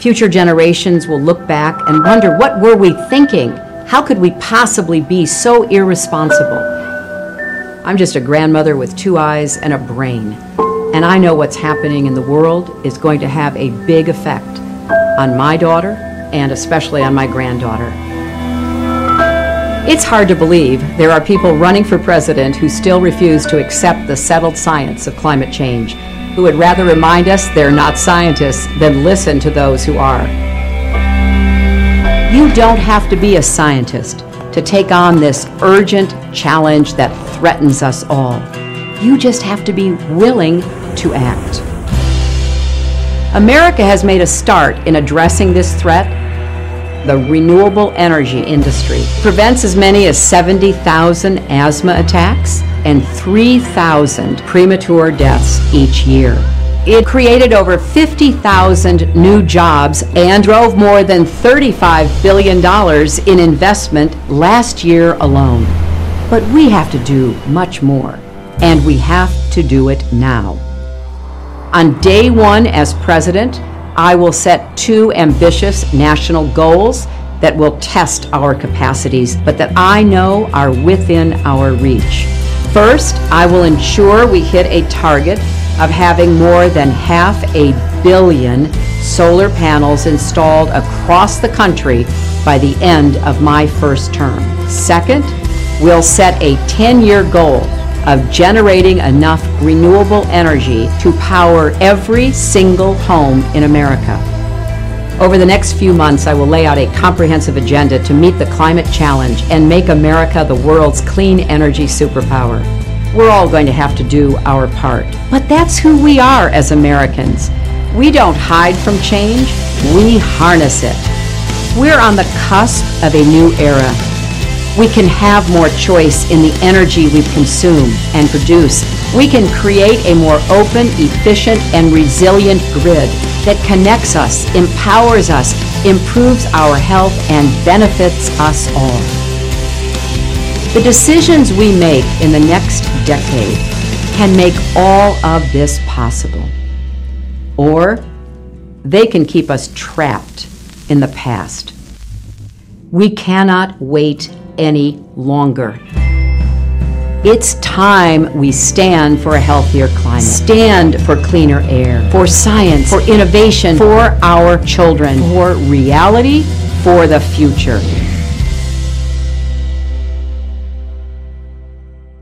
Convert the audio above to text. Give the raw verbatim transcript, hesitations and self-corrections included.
Future generations will look back and wonder, what were we thinking? How could we possibly be so irresponsible? I'm just a grandmother with two eyes and a brain, and I know what's happening in the world is going to have a big effect on my daughter and especially on my granddaughter. It's hard to believe there are people running for president who still refuse to accept the settled science of climate change, who would rather remind us they're not scientists than listen to those who are. You don't have to be a scientist to take on this urgent challenge that threatens us all. You just have to be willing to act. America has made a start in addressing this threat. The renewable energy industry prevents as many as seventy thousand asthma attacks and three thousand premature deaths each year. It created over fifty thousand new jobs and drove more than thirty-five billion dollars in investment last year alone. But we have to do much more, and we have to do it now. On day one as president, I will set two ambitious national goals that will test our capacities, but that I know are within our reach. First, I will ensure we hit a target of having more than half a billion solar panels installed across the country by the end of my first term. Second, we'll set a ten-year goal of generating enough renewable energy to power every single home in America. Over the next few months, I will lay out a comprehensive agenda to meet the climate challenge and make America the world's clean energy superpower. We're all going to have to do our part. But that's who we are as Americans. We don't hide from change, we harness it. We're on the cusp of a new era. We can have more choice in the energy we consume and produce. We can create a more open, efficient, and resilient grid that connects us, empowers us, improves our health, and benefits us all. The decisions we make in the next decade can make all of this possible. Or they can keep us trapped in the past. We cannot wait any longer. It's time we stand for a healthier climate, stand for cleaner air, for science, for innovation, for our children, for reality, for the future.